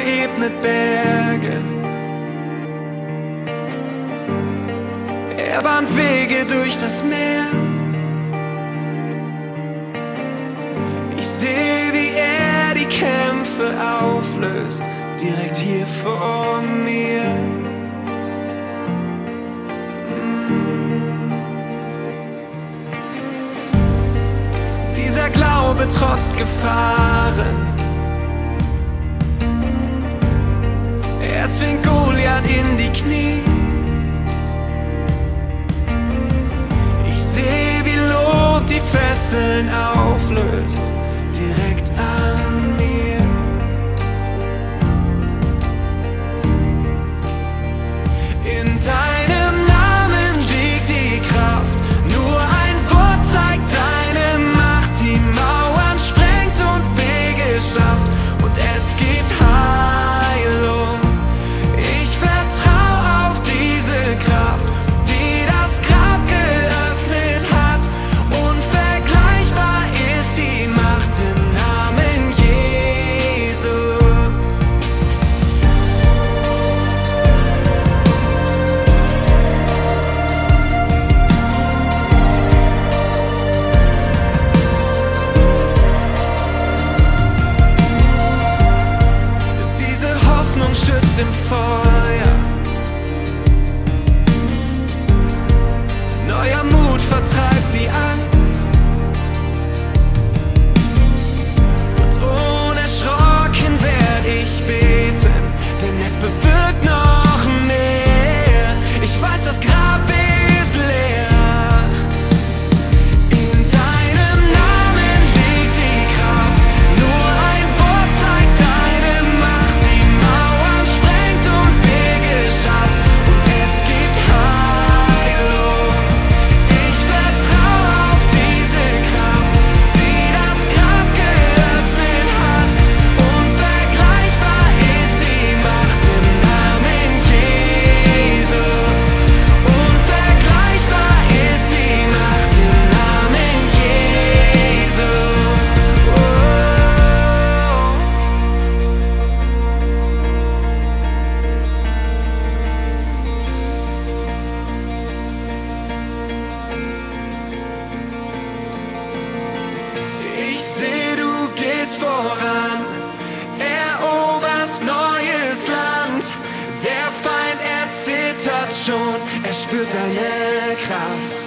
ebnet Berge. Er bahnt Wege durch das Meer. Ich sehe, wie er die Kämpfe auflöst, direkt hier vor mir. Dieser Glaube trotzt Gefahren. Er zwingt Goliath in die Knie. Ich sehe, wie Lob die Fesseln auflöst, direkt an mir. In deinem Namen liegt die Kraft. Nur ein Wort zeigt deine Macht. Die Mauern sprengt und Wege schafft. Und es gibt Heilung. Ich vertraue auf diese Kraft, die das Grab geöffnet hat. Unvergleichbar ist die Macht im Namen Jesus. Diese Hoffnung schützt im Feuer. Neuer Mut vertreibt die Angst. Und unerschrocken werd ich beten, denn es bewirkt noch mehr. Ich weiß, das Grab ist leer. In deinem Namen liegt die Kraft. Nur ein Wort zeigt deine Macht. Die Mauern sprengt und Wege schafft. Und es gibt Heilung. Ich vertraue auf diese Kraft, die das Grab geöffnet hat. Unvergleichbar ist die Macht im Namen Jesus. Unvergleichbar ist die Macht im Namen Jesus. Oh. Ich seh, du gehst voran, eroberst neues Land. Der Feind, er zittert schon, er spürt deine Kraft.